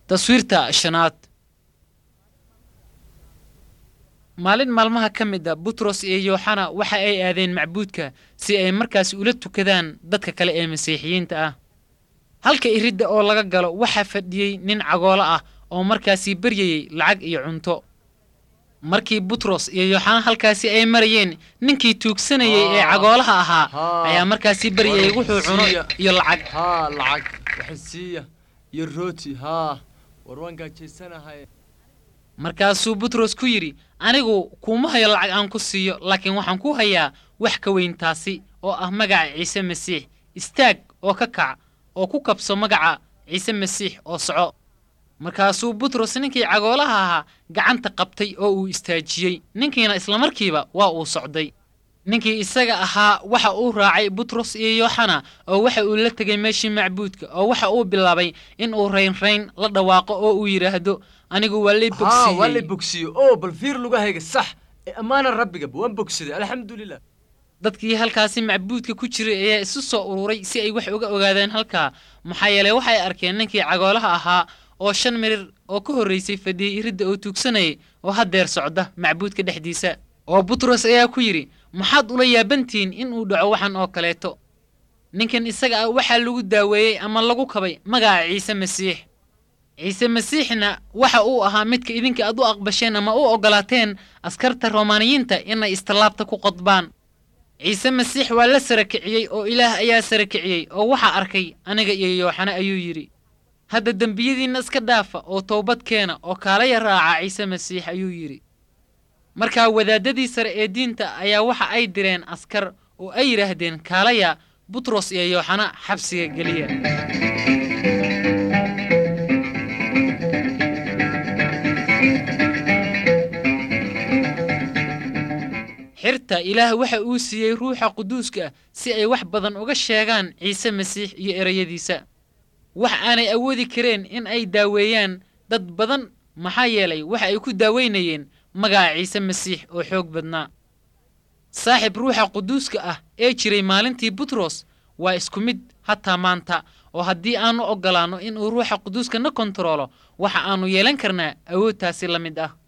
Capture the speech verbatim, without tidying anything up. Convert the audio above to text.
تصويرتا شنات maalin maalmaha ka mid ah Butros iyo Yohana waxa ay aadeen macbuudka si ay markaas ula tukadaan dadka kale ee Masiixiyiinta ah halka iridda oo laga galo waxa fadhiyay nin cagoolo ah oo markaas baryayay lacag iyo cunto markii Butros iyo Yohana halkaas ay marayeen ninkii tuugsanayay ee cagoolaha ahaa ayaa markaas baryayay wuxuu cuno iyo lacag ha lacag waxsiiya iyo rooti ha warwanka jeesanahay markaasuu Butros ku yiri anigu kuma hayo lacag aan ku siiyo laakiin waxaan ku hayaa wax ka weyn taasi oo ah magaca Ciise Masiix istaag oo ka kac oo ku kabso magaca Ciise Masiix oo soco markaasuu Butros ninkii cagoolaha ahaa gacanta qabtay oo uu istaajiyay ninkiina isla markiiba waa uu socday ninkii isaga ahaa waxa uu raacay Butros iyo Yohana oo waxa uu la tagay meeshii macbuudka oo waxa uu bilaabay in uu reyn reyn la dhawaaqo oo uu yiraahdo anigu wali bogsiyay ha wali bogsiyay oo bal fiir lugahayga sax amaana rabbiga waan bogsaday alxamdulillah dadkii halkaas macbuudka ku jiray ayaa isu soo ururay si ay wax uga ogaadaan halka maxaa yeelay waxay arkeen ninkii cagoolaha ahaa oo shan mirir oo ka horeysay fadhiyay iridda oo tuugsanay oo hadeer socda macbuudka dhexdiisa oo Butros ayaa ku yiri maxaad ula yaabantiin in uu dhaco waxan oo kaleeto ninkan isaga ah waxa lagu daaweeyay ama lagu kabay magaca Ciise Masiix Ciise Masiixna waxa uu ahaa midka idinka aad u aqbasheen ama u ogolaateen askarta Romaaniyiinta inay istilaabta ku qodbaan Ciise Masiix waa la sarakiciyay oo Ilaah ayaa sarakiciyay oo waxa arkay aniga iyo Yohana ayuu yiri hadda dambiyadiina iska dhaafa oo toobad keena oo kaalaya raaca Ciise Masiix ayuu yiri markaa wadaadadii sare ee diinta ayaa waxa ay direen askar oo ay yiraahdeen kaalaya Butros iyo Yohana xabsiga galiya xirta Ilaah waxa uu siiyay ruuxa quduuska si ay wax badan uga sheegaan Ciise Masiix iyo erayadiisa wax aanay awoodi kareen in ay daaweeyaan dad badan maxaa yeelay waxa ay ku daaweynayeen magaca Ciise Masiix oo xoog badnaa saaxib ruuxa quduuska ah ee jiray maalintii Butros waa isku mid hatta maanta oo haddii aanu ogolaano in uu ruuxa quduuska na kontrolo waxa aanu yeelan karnaa awoodtaasi la mid ah